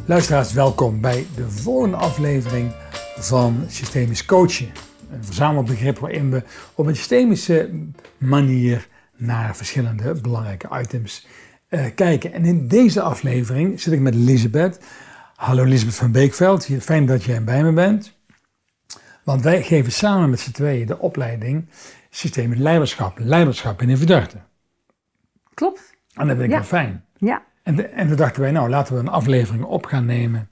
Luisteraars, welkom bij de volgende aflevering van Systemisch Coachen. Een verzamelbegrip waarin we op een systemische manier naar verschillende belangrijke items kijken. En in deze aflevering zit ik met Lisbeth. Hallo Lisbeth van Beekveld, fijn dat jij bij me bent. Want wij geven samen met z'n tweeën de opleiding Systemisch Leiderschap. Leiderschap in Everdurte. Klopt. En dat vind ik wel fijn. Ja. En toen dachten wij, nou laten we een aflevering op gaan nemen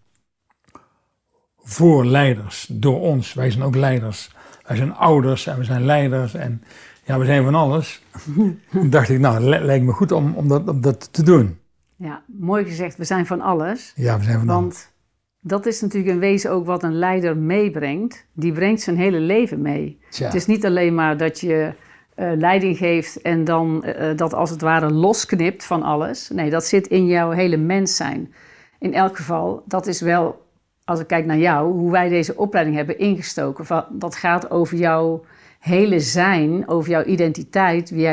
voor leiders, door ons. Wij zijn ook leiders. Wij zijn ouders en we zijn leiders en ja, we zijn van alles. Toen dacht ik, nou, het lijkt me goed om dat te doen. Ja, mooi gezegd, we zijn van alles. Ja, we zijn van alles. Want dat is natuurlijk in wezen ook wat een leider meebrengt. Die brengt zijn hele leven mee. Tja. Het is niet alleen maar dat je leiding geeft en dan dat als het ware losknipt van alles. Nee, dat zit in jouw hele mens zijn. In elk geval, dat is wel, als ik kijk naar jou, hoe wij deze opleiding hebben ingestoken. Dat gaat over jouw hele zijn, over jouw identiteit, wie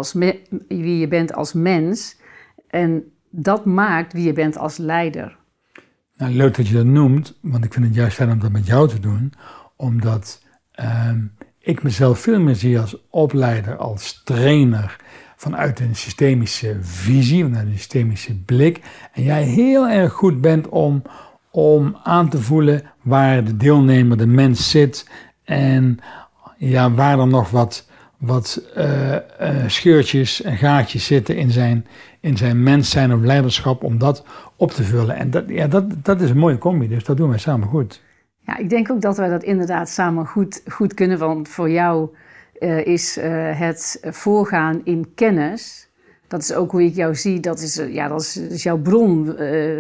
je bent als mens. En dat maakt wie je bent als leider. Nou, leuk dat je dat noemt, want ik vind het juist fijn om dat met jou te doen. Omdat ik mezelf veel meer zie als opleider, als trainer vanuit een systemische visie, vanuit een systemische blik. En jij heel erg goed bent om aan te voelen waar de deelnemer, de mens zit. En ja, waar er nog wat scheurtjes en gaatjes zitten in zijn mens zijn of leiderschap om dat op te vullen. En dat is een mooie combi, dus dat doen wij samen goed. Ja, ik denk ook dat wij dat inderdaad samen goed kunnen, want voor jou is het voorgaan in kennis, dat is ook hoe ik jou zie, dat is jouw bron.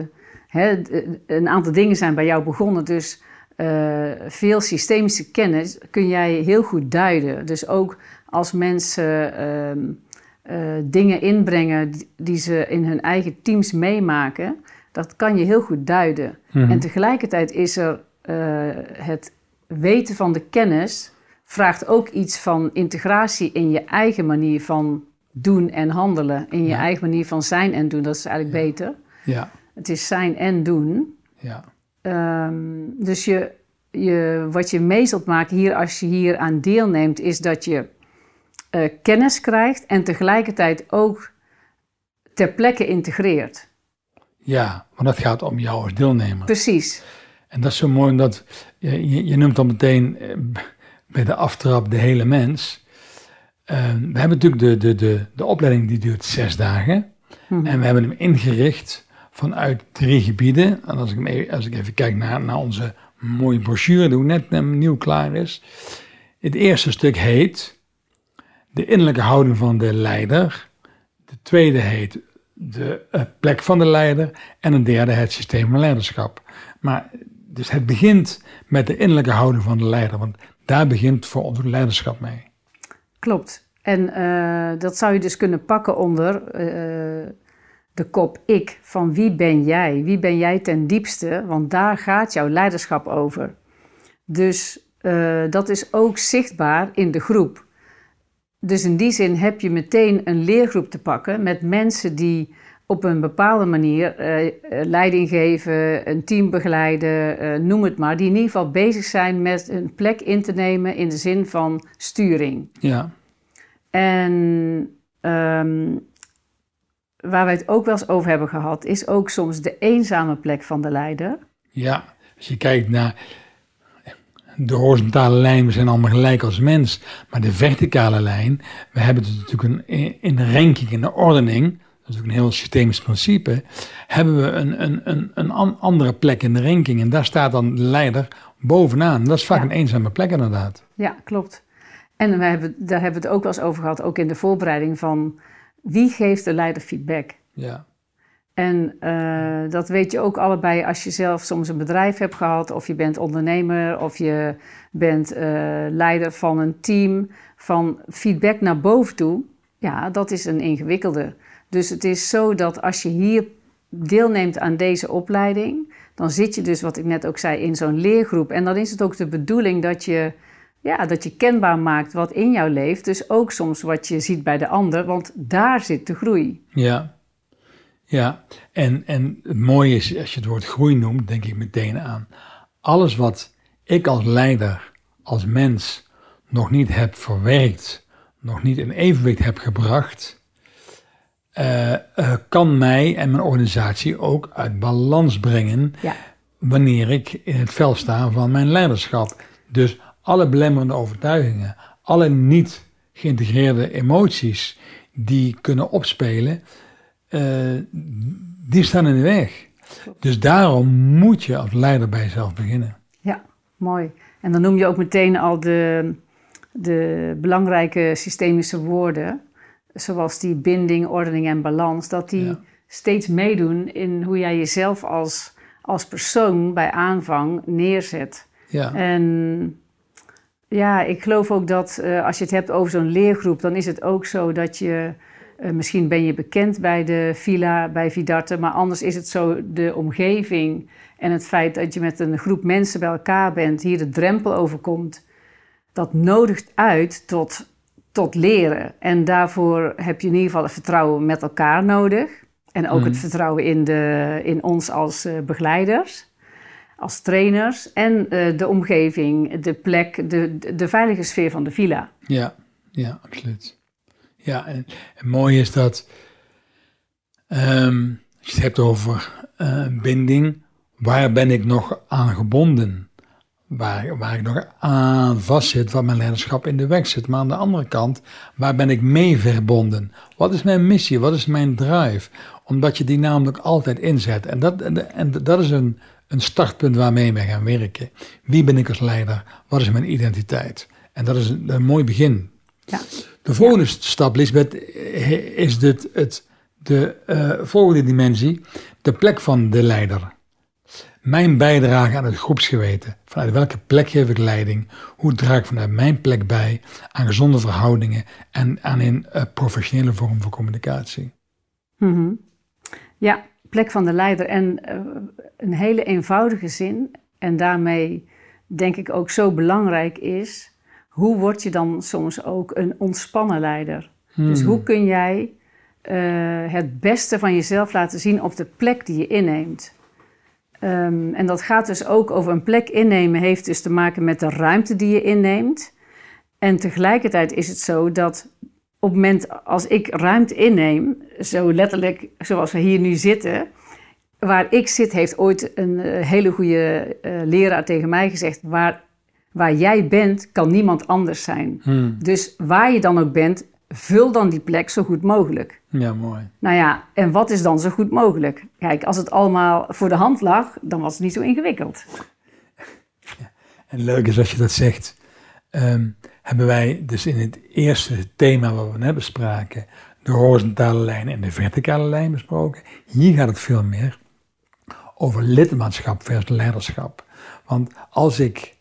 Een aantal dingen zijn bij jou begonnen, dus veel systemische kennis kun jij heel goed duiden. Dus ook als mensen dingen inbrengen die ze in hun eigen teams meemaken, dat kan je heel goed duiden. Mm-hmm. En tegelijkertijd is er het weten van de kennis vraagt ook iets van integratie in je eigen manier van doen en handelen. In je eigen manier van zijn en doen, dat is eigenlijk beter. Ja. Het is zijn en doen. Ja. Dus wat je mee zult maken hier als je hier aan deelneemt, is dat je kennis krijgt en tegelijkertijd ook ter plekke integreert. Ja, want dat gaat om jou als deelnemer. Precies. En dat is zo mooi, omdat je noemt dan meteen bij de aftrap de hele mens. We hebben natuurlijk de opleiding die duurt 6 dagen. Mm-hmm. En we hebben hem ingericht vanuit 3 gebieden. En als ik even kijk naar onze mooie brochure, die net nieuw klaar is. Het eerste stuk heet de innerlijke houding van de leider. De tweede heet de plek van de leider. En een derde het systeem van leiderschap. Maar dus het begint met de innerlijke houding van de leider. Want daar begint voor ons leiderschap mee. Klopt. En dat zou je dus kunnen pakken onder de kop ik. Van wie ben jij? Wie ben jij ten diepste? Want daar gaat jouw leiderschap over. Dus dat is ook zichtbaar in de groep. Dus in die zin heb je meteen een leergroep te pakken met mensen die op een bepaalde manier leiding geven, een team begeleiden, noem het maar. Die in ieder geval bezig zijn met een plek in te nemen in de zin van sturing. Ja. En waar wij het ook wel eens over hebben gehad, is ook soms de eenzame plek van de leider. Ja, als je kijkt naar de horizontale lijn, we zijn allemaal gelijk als mens. Maar de verticale lijn, we hebben het natuurlijk in de ranking, in de ordening, dat is ook een heel systemisch principe, hebben we een andere plek in de ranking. En daar staat dan de leider bovenaan. Dat is vaak een eenzame plek inderdaad. Ja, klopt. En daar hebben we het ook wel eens over gehad, ook in de voorbereiding van wie geeft de leider feedback? Ja. En dat weet je ook allebei als je zelf soms een bedrijf hebt gehad, of je bent ondernemer, of je bent leider van een team. Van feedback naar boven toe, ja, dat is een ingewikkelde. Dus het is zo dat als je hier deelneemt aan deze opleiding, dan zit je dus, wat ik net ook zei, in zo'n leergroep. En dan is het ook de bedoeling dat je kenbaar maakt wat in jou leeft. Dus ook soms wat je ziet bij de ander, want daar zit de groei. Ja. Ja, en het mooie is, als je het woord groei noemt, denk ik meteen aan alles wat ik als leider, als mens, nog niet heb verwerkt, nog niet in evenwicht heb gebracht, kan mij en mijn organisatie ook uit balans brengen, wanneer ik in het veld sta van mijn leiderschap. Dus alle belemmerende overtuigingen, alle niet geïntegreerde emoties die kunnen opspelen, die staan in de weg. Dus daarom moet je als leider bij jezelf beginnen. Ja, mooi. En dan noem je ook meteen al de belangrijke systemische woorden, zoals die binding, ordening en balans, dat die steeds meedoen in hoe jij jezelf als persoon bij aanvang neerzet. Ja. En ja, ik geloof ook dat als je het hebt over zo'n leergroep, dan is het ook zo dat je, misschien ben je bekend bij de villa, bij Vidarte, maar anders is het zo de omgeving en het feit dat je met een groep mensen bij elkaar bent, hier de drempel overkomt, dat nodigt uit tot leren. En daarvoor heb je in ieder geval het vertrouwen met elkaar nodig. En ook het vertrouwen in ons als begeleiders, als trainers. En de omgeving, de plek, de veilige sfeer van de villa. Ja, absoluut. Ja, en mooi is dat, als je het hebt over binding, waar ben ik nog aan gebonden? Waar ik nog aan vastzit, wat mijn leiderschap in de weg zit. Maar aan de andere kant, waar ben ik mee verbonden? Wat is mijn missie? Wat is mijn drive? Omdat je die namelijk altijd inzet. En dat is een startpunt waarmee we gaan werken. Wie ben ik als leider? Wat is mijn identiteit? En dat is een mooi begin. Ja. De volgende stap, Lisbeth, is de volgende dimensie. De plek van de leider. Mijn bijdrage aan het groepsgeweten. Vanuit welke plek geef ik leiding? Hoe draag ik vanuit mijn plek bij aan gezonde verhoudingen en aan een professionele vorm van communicatie? Mm-hmm. Ja, plek van de leider. En een hele eenvoudige zin. En daarmee denk ik ook zo belangrijk is, hoe word je dan soms ook een ontspannen leider? Dus hoe kun jij het beste van jezelf laten zien op de plek die je inneemt? En dat gaat dus ook over een plek innemen, heeft dus te maken met de ruimte die je inneemt. En tegelijkertijd is het zo dat op het moment als ik ruimte inneem, zo letterlijk zoals we hier nu zitten, waar ik zit heeft ooit een hele goede leraar tegen mij gezegd, waar jij bent kan niemand anders zijn. Dus waar je dan ook bent, vul dan die plek zo goed mogelijk. Ja, mooi. Nou ja, en wat is dan zo goed mogelijk? Kijk, als het allemaal voor de hand lag, dan was het niet zo ingewikkeld. Ja, en leuk is als je dat zegt, hebben wij dus in het eerste thema wat we net bespraken, de horizontale lijn en de verticale lijn besproken. Hier gaat het veel meer over lidmaatschap versus leiderschap. Want als ik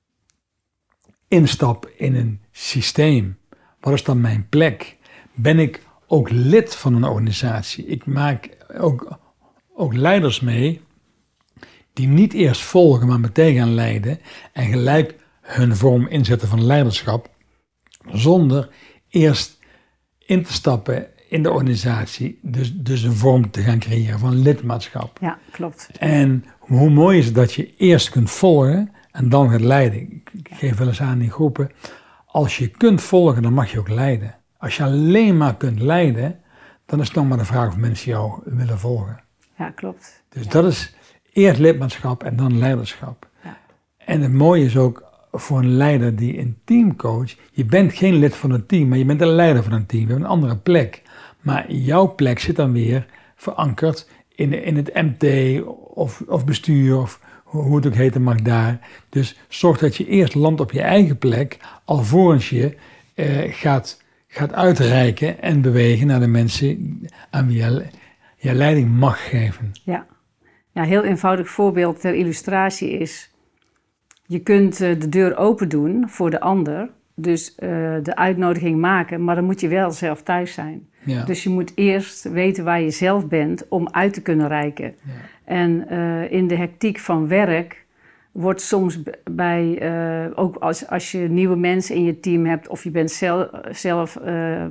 instap in een systeem, wat is dan mijn plek? Ben ik ook lid van een organisatie? Ik maak ook leiders mee die niet eerst volgen, maar meteen gaan leiden en gelijk hun vorm inzetten van leiderschap, zonder eerst in te stappen in de organisatie, dus een vorm te gaan creëren van lidmaatschap. Ja, klopt. En hoe mooi is het dat je eerst kunt volgen en dan gaat leiden. Ik geef wel eens aan in groepen, als je kunt volgen, dan mag je ook leiden. Als je alleen maar kunt leiden, dan is het nog maar de vraag of mensen jou willen volgen. Ja, klopt. Dus dat is eerst lidmaatschap en dan leiderschap. Ja. En het mooie is ook voor een leider die een team coacht, je bent geen lid van een team, maar je bent een leider van een team. Je hebt een andere plek. Maar jouw plek zit dan weer verankerd in het MT of bestuur of hoe het ook heten mag daar. Dus zorg dat je eerst landt op je eigen plek, alvorens je gaat uitreiken en bewegen naar de mensen aan wie je leiding mag geven. Ja, een heel eenvoudig voorbeeld ter illustratie is, je kunt de deur open doen voor de ander, dus de uitnodiging maken, maar dan moet je wel zelf thuis zijn. Ja. Dus je moet eerst weten waar je zelf bent om uit te kunnen reiken. Ja. En in de hectiek van werk wordt soms ook als je nieuwe mensen in je team hebt of je bent zelf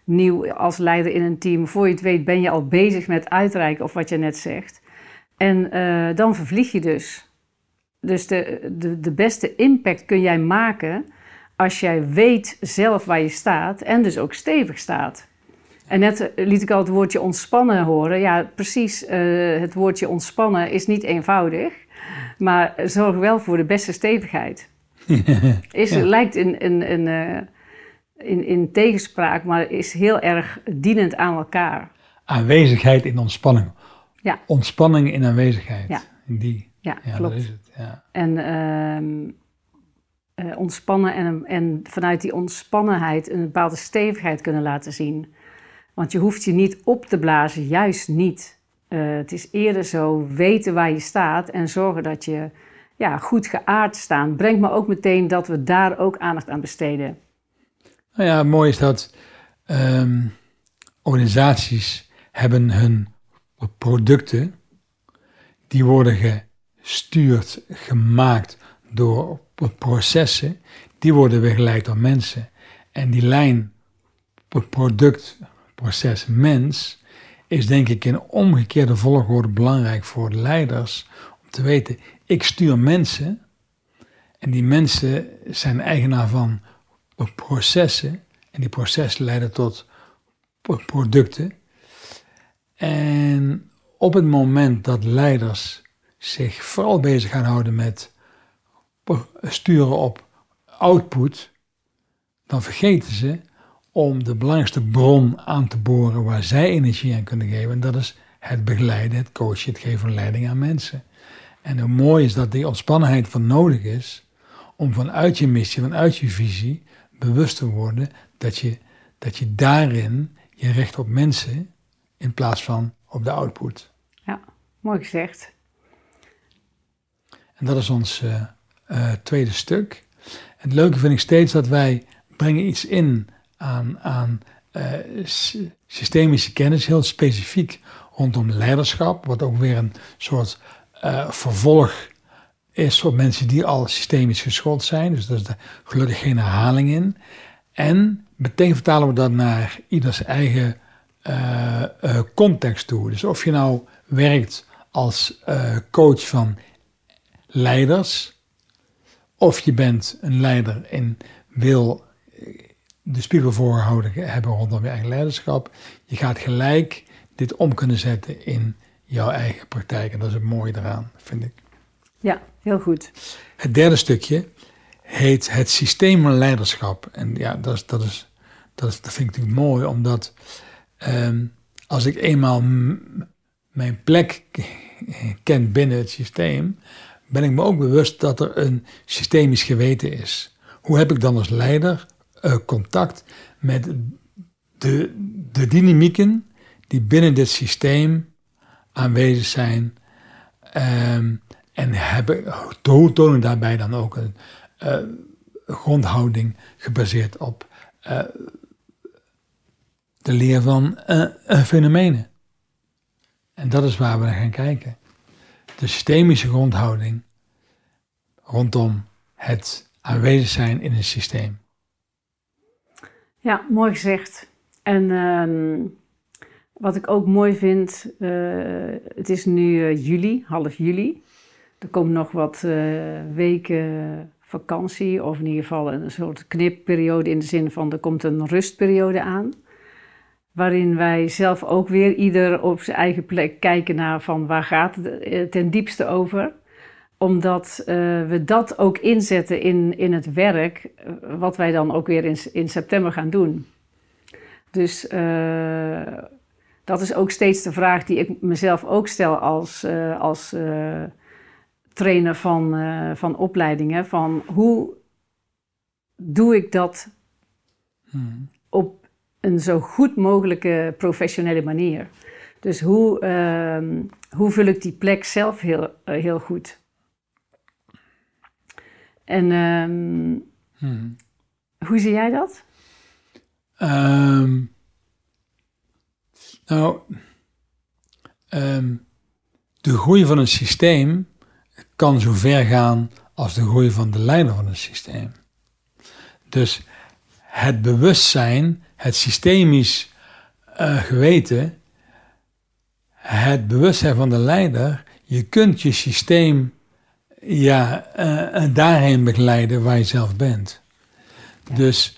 nieuw als leider in een team. Voor je het weet ben je al bezig met uitreiken of wat je net zegt. En dan vervlieg je dus. Dus de beste impact kun jij maken als jij weet zelf waar je staat en dus ook stevig staat. En net liet ik al het woordje ontspannen horen. Ja, precies. Het woordje ontspannen is niet eenvoudig, maar zorg wel voor de beste stevigheid. Lijkt in tegenspraak, maar is heel erg dienend aan elkaar. Aanwezigheid in ontspanning. Ja. Ontspanning in aanwezigheid. Ja. Ja, klopt. Dat is het. Ja. En ontspannen en vanuit die ontspannenheid een bepaalde stevigheid kunnen laten zien. Want je hoeft je niet op te blazen, juist niet. Het is eerder zo weten waar je staat en zorgen dat je goed geaard staat. Brengt me ook meteen dat we daar ook aandacht aan besteden. Nou ja, mooi is dat organisaties hebben hun producten, die worden gestuurd, gemaakt door processen, die worden begeleid door mensen. En die lijn product, proces, mens is denk ik in omgekeerde volgorde belangrijk voor leiders om te weten, ik stuur mensen en die mensen zijn eigenaar van processen en die processen leiden tot producten. En op het moment dat leiders zich vooral bezig gaan houden met sturen op output, dan vergeten ze om de belangrijkste bron aan te boren waar zij energie aan kunnen geven. En dat is het begeleiden, het coachen, het geven van leiding aan mensen. En hoe mooi is dat die ontspannenheid van nodig is om vanuit je missie, vanuit je visie bewust te worden dat je daarin je richt op mensen in plaats van op de output. Ja, mooi gezegd. En dat is ons tweede stuk. En het leuke vind ik steeds dat wij brengen iets in aan systemische kennis, heel specifiek rondom leiderschap, wat ook weer een soort vervolg is voor mensen die al systemisch geschoold zijn. Dus daar is gelukkig geen herhaling in. En meteen vertalen we dat naar ieders eigen context toe. Dus of je nou werkt als coach van leiders, of je bent een leider en wil de spiegel voorgehouden hebben rondom je eigen leiderschap. Je gaat gelijk dit om kunnen zetten in jouw eigen praktijk. En dat is het mooie eraan, vind ik. Ja, heel goed. Het derde stukje heet het systeem van leiderschap. En ja, dat vind ik natuurlijk mooi, omdat als ik eenmaal mijn plek ken binnen het systeem, ben ik me ook bewust dat er een systemisch geweten is. Hoe heb ik dan als leider contact met de dynamieken die binnen dit systeem aanwezig zijn en tonen daarbij dan ook een grondhouding gebaseerd op de leer van fenomenen. En dat is waar we naar gaan kijken. De systemische grondhouding rondom het aanwezig zijn in een systeem. Ja, mooi gezegd. En wat ik ook mooi vind, het is nu juli, half juli. Er komt nog wat weken vakantie, of in ieder geval een soort knipperiode in de zin van er komt een rustperiode aan. Waarin wij zelf ook weer ieder op zijn eigen plek kijken naar van waar gaat het ten diepste over. Omdat we dat ook inzetten in het werk wat wij dan ook weer in september gaan doen. Dus dat is ook steeds de vraag die ik mezelf ook stel als trainer van opleidingen. Van hoe doe ik dat op een zo goed mogelijke professionele manier. Dus hoe vul ik die plek zelf heel goed. En hoe zie jij dat? De groei van een systeem kan zo ver gaan als de groei van de leider van een systeem. Dus het bewustzijn, het systemisch geweten, het bewustzijn van de leider, je kunt je systeem daarheen begeleiden waar je zelf bent. Dus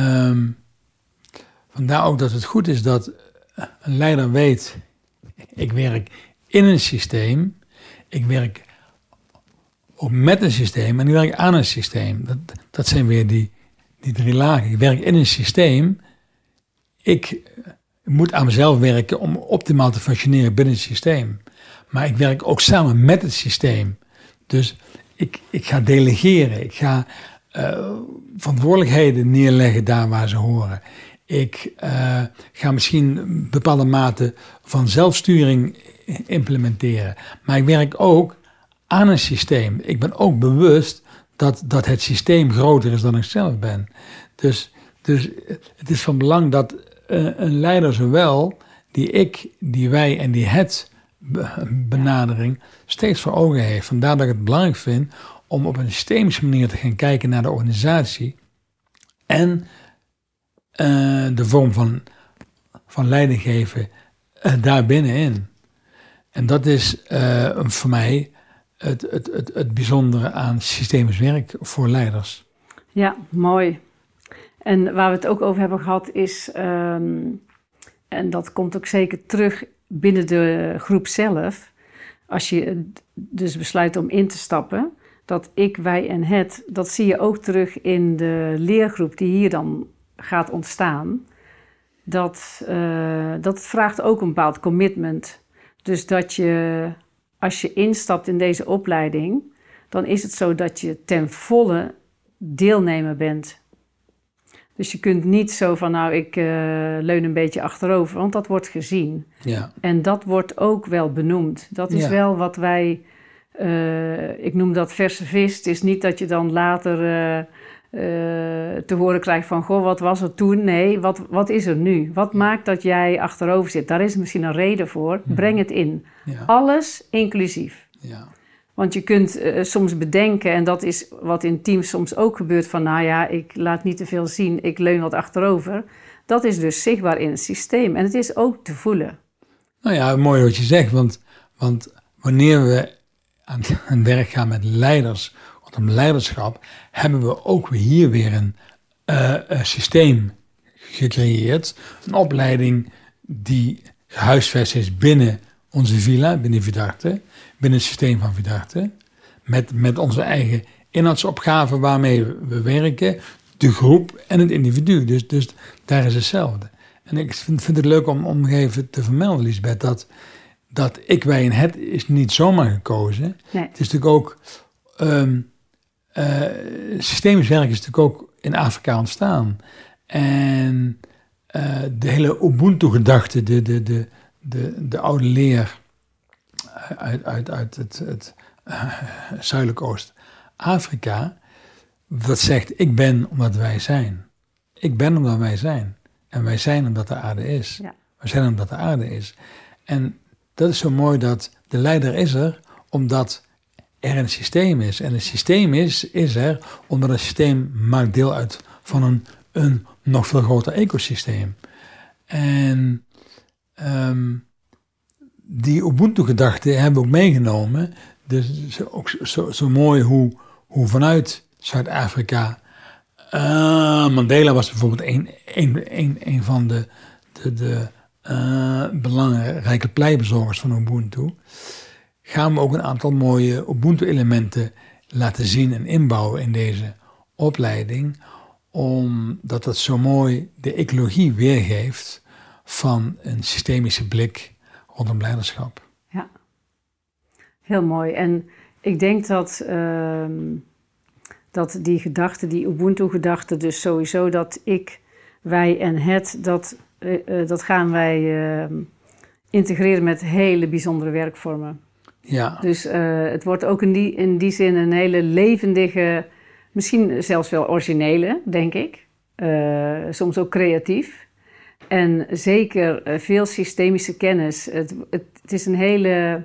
vandaar ook dat het goed is dat een leider weet, ik werk in een systeem, ik werk ook met een systeem en ik werk aan een systeem. Dat zijn weer die 3 lagen. Ik werk in een systeem, ik moet aan mezelf werken om optimaal te functioneren binnen het systeem. Maar ik werk ook samen met het systeem. Dus ik ga delegeren. Ik ga verantwoordelijkheden neerleggen daar waar ze horen. Ik ga misschien een bepaalde mate van zelfsturing implementeren. Maar ik werk ook aan een systeem. Ik ben ook bewust dat het systeem groter is dan ik zelf ben. Dus het is van belang dat een leider zowel die ik, die wij en die het benadering steeds voor ogen heeft. Vandaar dat ik het belangrijk vind om op een systemische manier te gaan kijken naar de organisatie en de vorm van leiding geven daar binnenin. En dat is voor mij het bijzondere aan systemisch werk voor leiders. Ja, mooi. En waar we het ook over hebben gehad is, en dat komt ook zeker terug binnen de groep zelf, als je dus besluit om in te stappen, dat ik, wij en het, dat zie je ook terug in de leergroep die hier dan gaat ontstaan. Dat vraagt ook een bepaald commitment. Dus dat je, als je instapt in deze opleiding, dan is het zo dat je ten volle deelnemer bent. Dus je kunt niet zo van, nou, ik leun een beetje achterover, want dat wordt gezien. Ja. En dat wordt ook wel benoemd. Dat is wel wat wij, ik noem dat verse vis. Het is niet dat je dan later te horen krijgt van, goh, wat was er toen? Nee, wat is er nu? Wat maakt dat jij achterover zit? Daar is misschien een reden voor. Breng het in. Ja. Alles inclusief. Ja. Want je kunt soms bedenken, en dat is wat in teams soms ook gebeurt, van nou ja, ik laat niet te veel zien, ik leun wat achterover. Dat is dus zichtbaar in het systeem en het is ook te voelen. Nou ja, mooi wat je zegt, want wanneer we aan het werk gaan met leiders, rondom leiderschap, hebben we ook hier weer een systeem gecreëerd. Een opleiding die gehuisvest is binnen onze villa, binnen Vidarte, binnen het systeem van Vidarte, met onze eigen inhoudsopgaven waarmee we werken, de groep en het individu. Dus daar is hetzelfde. En ik vind het leuk om even te vermelden, Lisbeth, dat ik, wij en het is niet zomaar gekozen. Nee. Het is natuurlijk ook, systemisch werk is natuurlijk ook in Afrika ontstaan. En de hele Ubuntu-gedachte, de oude leer uit het zuidelijk Oost-Afrika, dat zegt, ik ben omdat wij zijn. Ik ben omdat wij zijn. En wij zijn omdat de aarde is. Ja. Wij zijn omdat de aarde is. En dat is zo mooi dat de leider is er omdat er een systeem is. En het systeem is er omdat het systeem maakt deel uit van een nog veel groter ecosysteem. En die Ubuntu-gedachte hebben we ook meegenomen. Dus ook zo mooi hoe vanuit Zuid-Afrika, Mandela was bijvoorbeeld een van de belangrijke pleitbezorgers van Ubuntu, gaan we ook een aantal mooie Ubuntu-elementen laten zien en inbouwen in deze opleiding, omdat dat zo mooi de ecologie weergeeft van een systemische blik rondom leiderschap. Ja, heel mooi. En ik denk dat die gedachte, die Ubuntu-gedachte, dus sowieso dat ik, wij en het, dat gaan wij integreren met hele bijzondere werkvormen. Ja. Dus het wordt ook in die zin een hele levendige, misschien zelfs wel originele, denk ik. Soms ook creatief. En zeker veel systemische kennis. Het is een hele...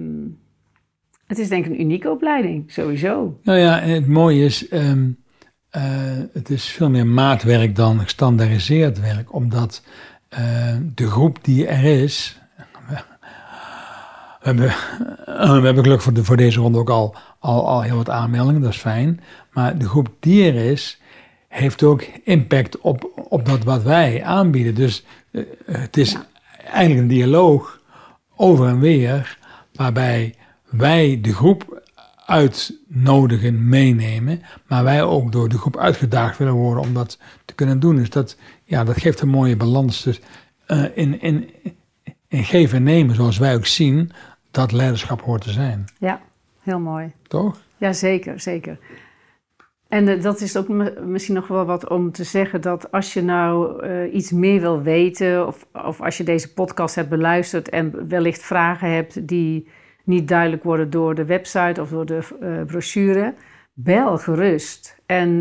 het is denk ik een unieke opleiding, sowieso. Nou ja, en het mooie is, het is veel meer maatwerk dan gestandaardiseerd werk, omdat de groep die er is, we hebben gelukkig voor deze ronde ook al heel wat aanmeldingen, dat is fijn, maar de groep die er is, heeft ook impact op dat wat wij aanbieden. Dus het is eigenlijk een dialoog over en weer, waarbij wij de groep uitnodigen, meenemen, maar wij ook door de groep uitgedaagd willen worden om dat te kunnen doen. Dus dat geeft een mooie balans. Dus in geven en nemen, zoals wij ook zien, dat leiderschap hoort te zijn. Ja, heel mooi. Toch? Ja, zeker, zeker. En dat is ook misschien nog wel wat om te zeggen, dat als je nou iets meer wil weten, of als je deze podcast hebt beluisterd en wellicht vragen hebt die niet duidelijk worden door de website of door de brochure, bel gerust. En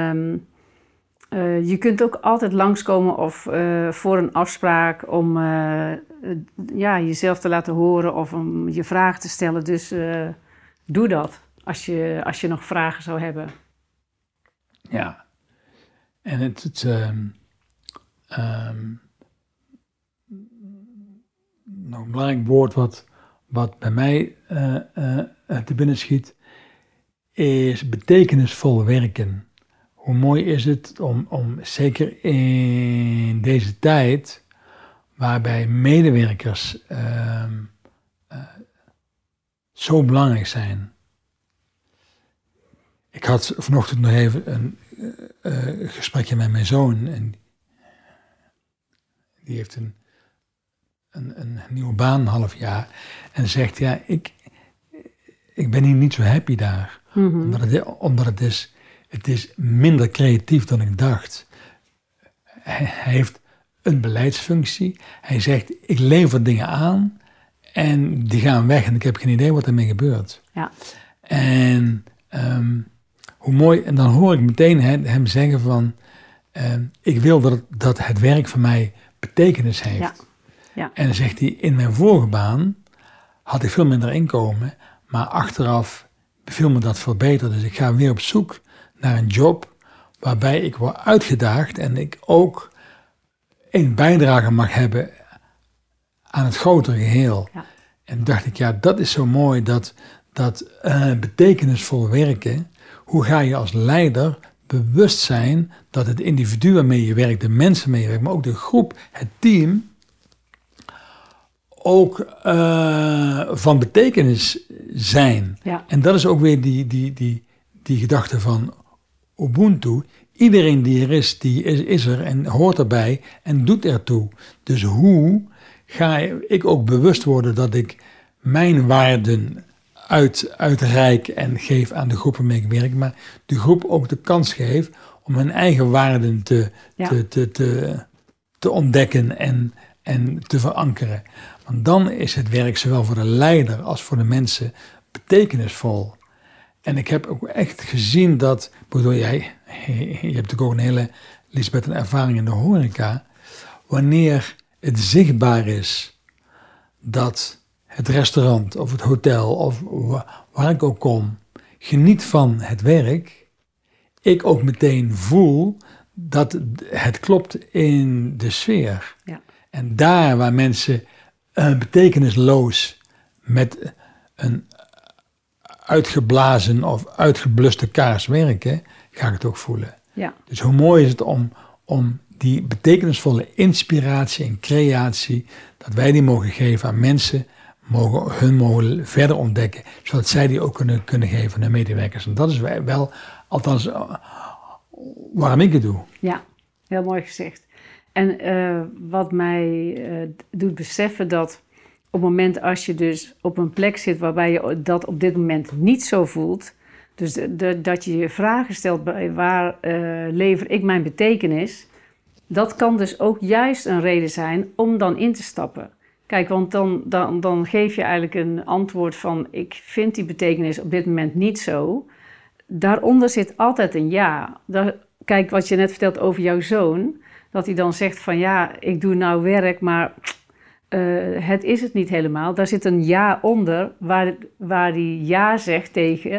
je kunt ook altijd langskomen of voor een afspraak om jezelf te laten horen of om je vraag te stellen. Dus doe dat als je nog vragen zou hebben. Ja, en nog een belangrijk woord wat bij mij te binnen schiet, is betekenisvol werken. Hoe mooi is het om zeker in deze tijd, waarbij medewerkers zo belangrijk zijn. Ik had vanochtend nog even een gesprekje met mijn zoon. En die heeft een nieuwe baan, een half jaar. En zegt, ik ben hier niet zo happy daar. Mm-hmm. Omdat het is minder creatief dan ik dacht. Hij heeft een beleidsfunctie. Hij zegt, ik lever dingen aan en die gaan weg en ik heb geen idee wat ermee gebeurt. Ja. En hoe mooi, en dan hoor ik meteen hem zeggen van, ik wil dat het werk voor mij betekenis heeft. Ja. Ja. En dan zegt hij, in mijn vorige baan had ik veel minder inkomen, maar achteraf beviel me dat veel beter. Dus ik ga weer op zoek naar een job waarbij ik word uitgedaagd en ik ook een bijdrage mag hebben aan het grotere geheel. Ja. En dacht ik, dat is zo mooi, dat betekenisvol werken. Hoe ga je als leider bewust zijn dat het individu waarmee je werkt, de mensen waarmee je werkt, maar ook de groep, het team, ook van betekenis zijn. Ja. En dat is ook weer die gedachte van Ubuntu. Iedereen die er is, is er en hoort erbij en doet ertoe. Dus hoe ga ik ook bewust worden dat ik mijn waarden uitreik en geef aan de groep waarmee ik werk, maar de groep ook de kans geef om hun eigen waarden te ontdekken en te verankeren. Want dan is het werk zowel voor de leider als voor de mensen betekenisvol. En ik heb ook echt gezien dat, je hebt natuurlijk ook een hele, Lisbeth, een ervaring in de horeca, wanneer het zichtbaar is dat het restaurant of het hotel of waar ik ook kom, geniet van het werk, ik ook meteen voel dat het klopt in de sfeer. Ja. En daar waar mensen betekenisloos met een uitgeblazen of uitgebluste kaars werken, ga ik het ook voelen. Ja. Dus hoe mooi is het om die betekenisvolle inspiratie en creatie, dat wij die mogen geven aan mensen, mogen verder ontdekken, zodat zij die ook kunnen geven aan de medewerkers. En dat is wel, althans, waarom ik het doe. Ja, heel mooi gezegd. En wat mij doet beseffen dat op het moment als je dus op een plek zit waarbij je dat op dit moment niet zo voelt, dus dat je je vragen stelt bij waar lever ik mijn betekenis, dat kan dus ook juist een reden zijn om dan in te stappen. Kijk, want dan geef je eigenlijk een antwoord van ik vind die betekenis op dit moment niet zo. Daaronder zit altijd een ja. Kijk, wat je net vertelt over jouw zoon, dat hij dan zegt van ja, ik doe nou werk, maar het is het niet helemaal. Daar zit een ja onder, waar hij ja zegt tegen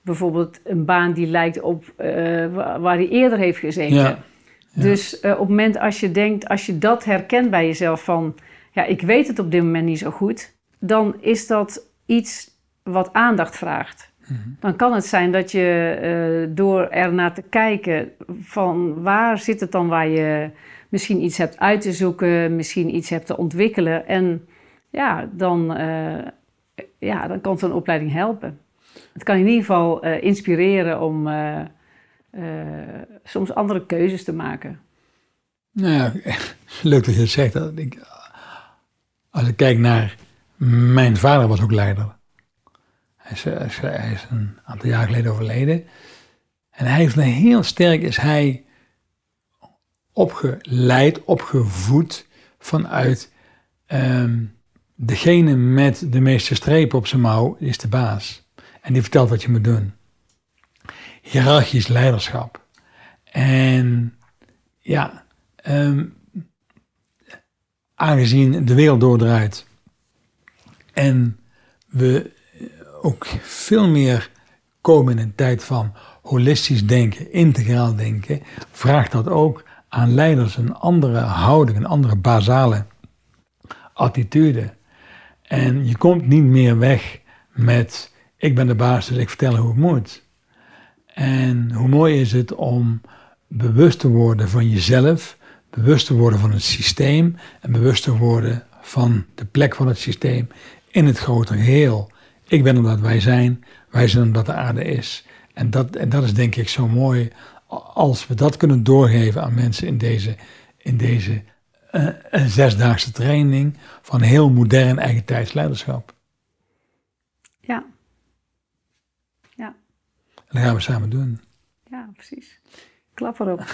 bijvoorbeeld een baan die lijkt op waar hij eerder heeft gezeten. Ja. Dus op het moment als je dat herkent bij jezelf van, ja, ik weet het op dit moment niet zo goed, dan is dat iets wat aandacht vraagt. Dan kan het zijn dat je door ernaar te kijken van waar zit het dan waar je misschien iets hebt uit te zoeken, misschien iets hebt te ontwikkelen. En ja, dan kan zo'n opleiding helpen. Het kan in ieder geval inspireren om soms andere keuzes te maken. Nou ja, leuk dat je het zegt. Als ik kijk naar, mijn vader was ook leider. Hij is een aantal jaar geleden overleden. En hij heeft heel sterk, is hij opgeleid, opgevoed vanuit degene met de meeste strepen op zijn mouw is de baas. En die vertelt wat je moet doen. Hiërarchisch leiderschap. En ja, aangezien de wereld doordraait en we ook veel meer komen in een tijd van holistisch denken, integraal denken, vraagt dat ook aan leiders een andere houding, een andere basale attitude. En je komt niet meer weg met, ik ben de baas, dus ik vertel hoe het moet. En hoe mooi is het om bewust te worden van jezelf, bewust te worden van het systeem en bewust te worden van de plek van het systeem in het grotere geheel. Ik ben omdat wij zijn omdat de aarde is. En dat is denk ik zo mooi als we dat kunnen doorgeven aan mensen in deze 6-daagse training van heel modern eigen tijdsleiderschap. Ja. En dat gaan we samen doen. Ja, precies. Klap erop.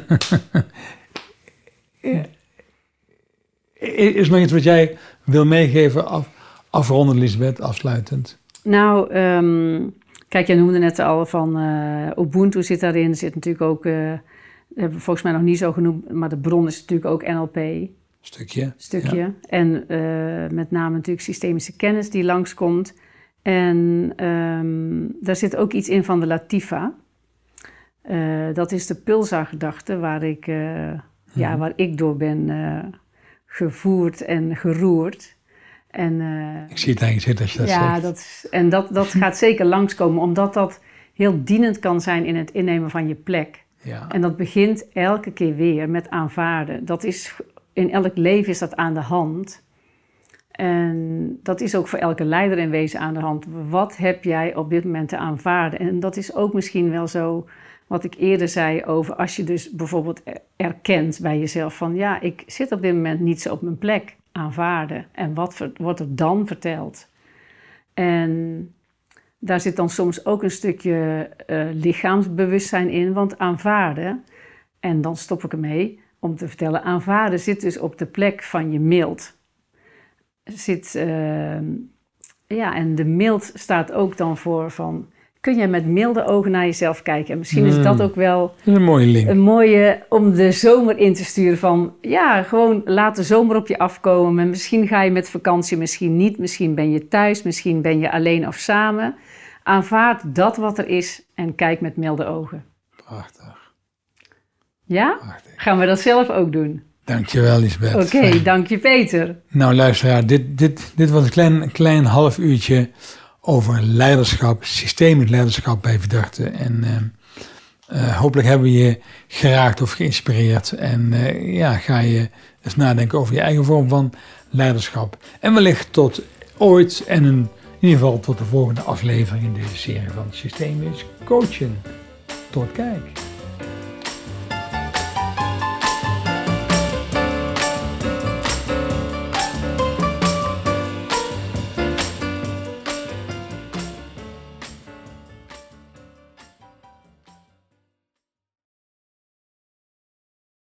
Is er nog iets wat jij wil meegeven afrondend, Lisbeth, afsluitend? Nou, kijk, jij noemde net al van Ubuntu zit daarin. Er zit natuurlijk ook, hebben we volgens mij nog niet zo genoemd, maar de bron is natuurlijk ook NLP. Stukje. Ja. En met name natuurlijk systemische kennis die langskomt. En daar zit ook iets in van de Latifa. Dat is de Pulsar-gedachte waar ik door ben gevoerd en geroerd. En, ik zie het eigenlijk als je dat zegt. Dat gaat zeker langskomen, omdat dat heel dienend kan zijn in het innemen van je plek. Ja. En dat begint elke keer weer met aanvaarden. Dat is, in elk leven is dat aan de hand. En dat is ook voor elke leider in wezen aan de hand. Wat heb jij op dit moment te aanvaarden? En dat is ook misschien wel zo wat ik eerder zei over als je dus bijvoorbeeld erkent bij jezelf van ja, ik zit op dit moment niet zo op mijn plek. Aanvaarden. En wat wordt er dan verteld? En daar zit dan soms ook een stukje lichaamsbewustzijn in, want aanvaarden, en dan stop ik ermee om te vertellen, aanvaarden zit dus op de plek van je mild. En de mild staat ook dan voor van, kun je met milde ogen naar jezelf kijken? En misschien is dat ook wel een mooie link. Een mooie om de zomer in te sturen van, ja, gewoon laat de zomer op je afkomen. En misschien ga je met vakantie, misschien niet. Misschien ben je thuis, misschien ben je alleen of samen. Aanvaard dat wat er is en kijk met milde ogen. Prachtig. Ja? Prachtig. Gaan we dat zelf ook doen? Dankjewel, Lisbeth. Oké, dank je, Peter. Nou, luisteraar, dit was een klein half uurtje over leiderschap, systemisch leiderschap bij verdachten. En hopelijk hebben we je geraakt of geïnspireerd. En ga je eens nadenken over je eigen vorm van leiderschap. En wellicht tot ooit en in ieder geval tot de volgende aflevering in deze serie van Systemisch Coachen. Tot kijk.